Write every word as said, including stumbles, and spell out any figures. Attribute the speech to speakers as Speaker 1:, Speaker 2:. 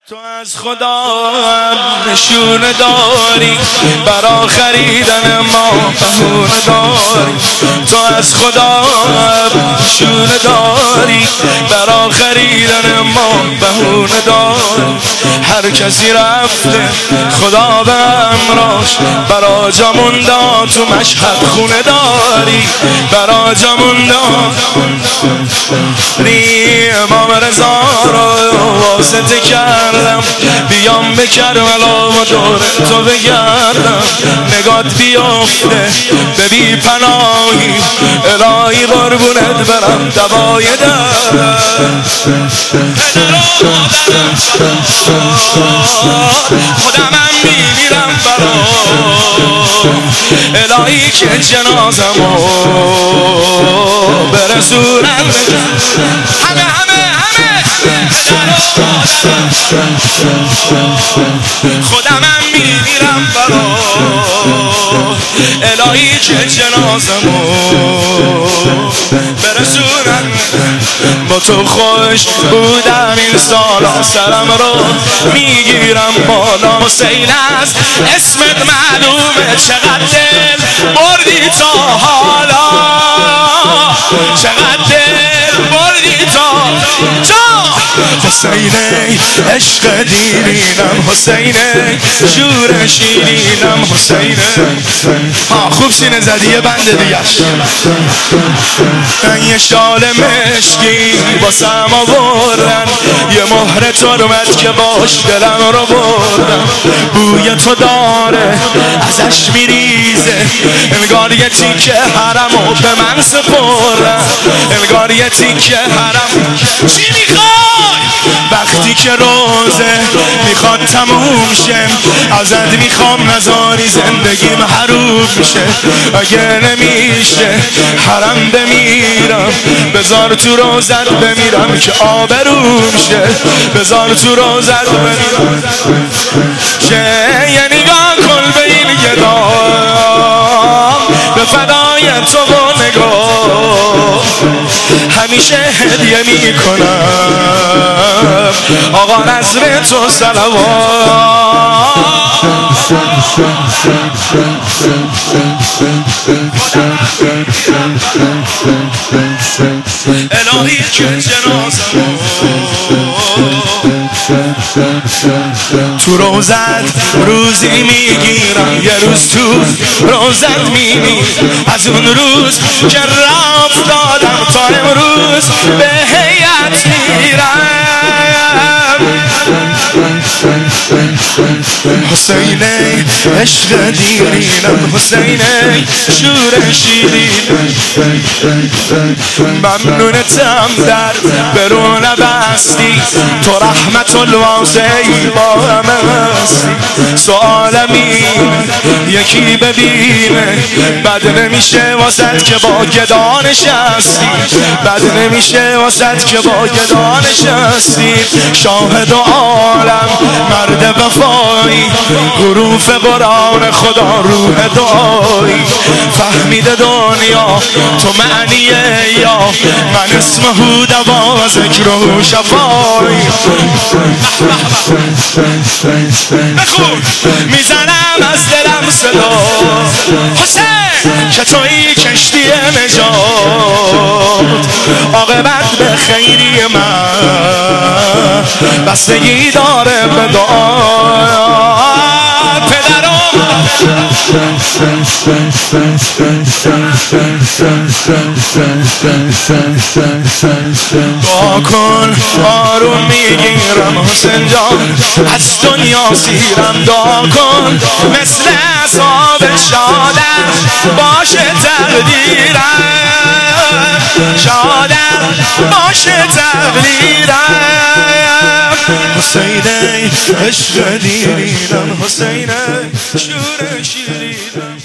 Speaker 1: تو از خدا نشون داری برا خریدن ما بهونه داری. تو از خدا نشون داری برا خریدن ما بهونه داری. هر کسی رفته خدا به امراش برا جامون داد. تو مشهد خونه داری برا جامون داد. امام رضا رو واسطه کردم بیام به کربلا و دور تو بگردم. نگات بیافته به بی پناهی الهی قربونت برم دوای دردم. خودم هم میمیرم برا الهی که جنازمو برسونم. همه همه همه خودم هم میمیرم برا الهی که جنازمو برسونم. با تو خوش بودم این سالا سرم رو میگیرم بالا. حسین است اسمت معلومه چقدر دل بردی تا حالا. چقدر دل بردی تا جا. حسینه عشق دیرینم حسینه شور شیرینم حسینه. ها خوب سینه زدی یه بند دیگش. من یه شال مشکی با سم آوردن یه مهر ترمت که باش دلم رو بردم. بوی تو داره ازش میریزه انگار یه تیکه حرمو به من سپردن. انگار یه تیکه حرم. چی میخوای؟ وقتی که روزه میخواد تموم شه ازت میخوام نذاری زندگیم حروم شه. اگه نمیشه حرم بمیرم بذار تو روزت بمیرم که آبروم شه. بذار تو روزت بمیرم که یه نگاه کن به این گدام به فدای تو و نگاه همیشه هدیه میکنم آقا نظر تو صلوات. الهی که جنازمو تو روزت روزی میگیرم. یه روز تو روزت میمیرم. از اون روز که راه افتادم تا امروز به هیئت میرم. حسینه عشق دیرینم حسینه شور شیرینم. ممنونتم در برو نبستی تو رحمت الواسعی با همه هستی. سوالمی یکی ببینه بد نمیشه واسد که با گدا نشستی. بد نمیشه واسد که با گدا نشستی. شاهد عالم مرد وفایی حروف قرآن خدا روح دعایی. فهمیده دنیا تو معنیه یا من اسمه دوا و ذکر و شفایی. بخون میزنم از دلم صدا حسین که توی کشتی نجات. عاقبت به خیری من بستگی داره به دعا. پدرم دعا کن آروم میگیرم حسین جان از دنیا سیرم. دعا کن مثل اصحاب شادم باشه تقدیرم. شادم باشه تقدیرم. حسینه عشق دیرینم حسینه شور شیرینم.